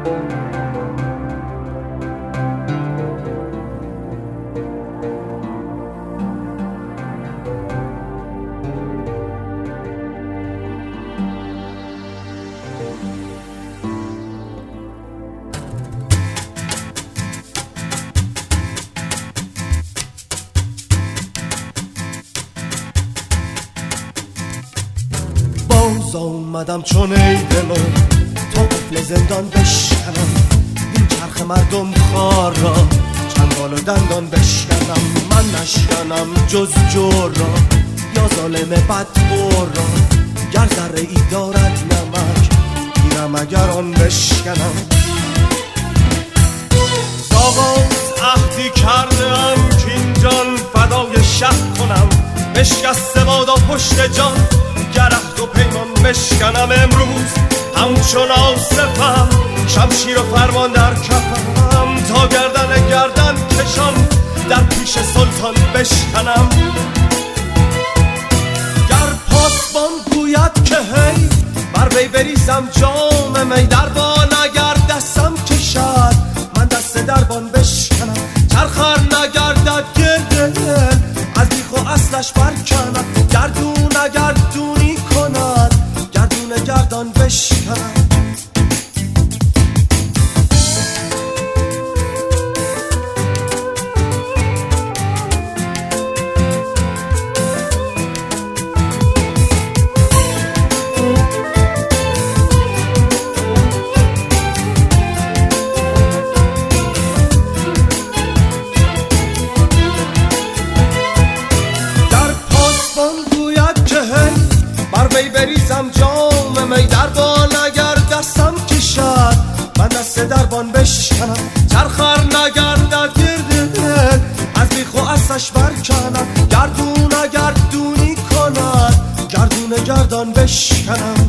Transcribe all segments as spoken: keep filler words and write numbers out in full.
آمدم چون ای دلو تا قفل زندان بشکنم، این چرخ مردم خار را چنگال و دندان بشکنم. من نشکنم جز جور را یا ظالم بدبور را، گر ذره ای دارد نمک گیرم اگر آن بشکنم. آغاز عهدی کرده ام که این جان فدای شهر کنم، بشکسته بادا پشت جان گر عهد و پیمان بشکنم. امروز همچون آصفم شمشیر و فرمان در کفم، تا گردن گردن کشان در پیش سلطان بشکنم. گر پاسبان گوید که هی بر وی بریزم جام می، دربان اگر دستم کشد من دست دربان بشکنم. چرخر نگردد گرد دل از بیخ و اصلش برکنم، گردون اگر دونی کند گردون گردان بشکنم. بریزم جام می، دربان اگر دستم کشد من دست دربان بشکنم. چرخر نگردد گرد دل از بیخ و اصلش برکنم، گردون اگر دونی کند گردون گردان بشکنم.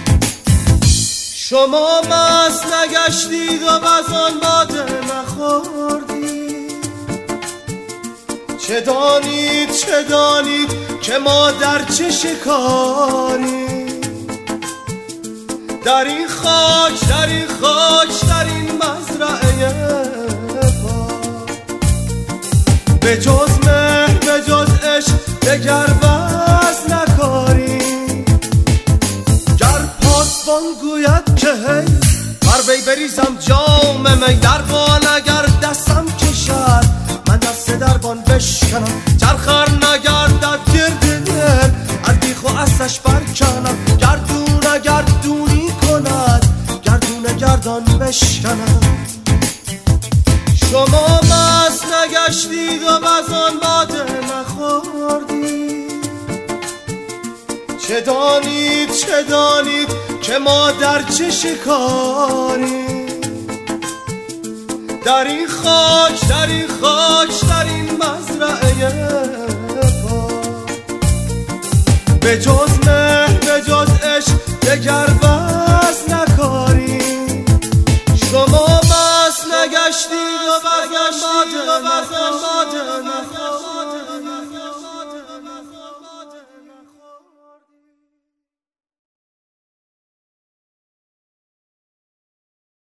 شما مست نگشتید و بزان باده نخوردید، چه دانید چه دانید که ما در چه شکاری، در این خاک در این خاک در این مزرعه پاک، به جز مهر به جز عشق دگر بس نکاری. گر پاسبان گوید که هی بر وی بریزم جام می، دربان اگر دستم کشد من دست دربان بشکنم. چرخر نگردد گرد دل از بیخ و اصلش برکنم، گردون اگر دونی کند گردون گردان بشکنم. شما مست نگشتید و بزان باده نخوردید، چه دانید چه دانید که ما در چه شکاری، در این خاک در این خاک در این مزرعه پاک، به جز مهر به جز عشق دگر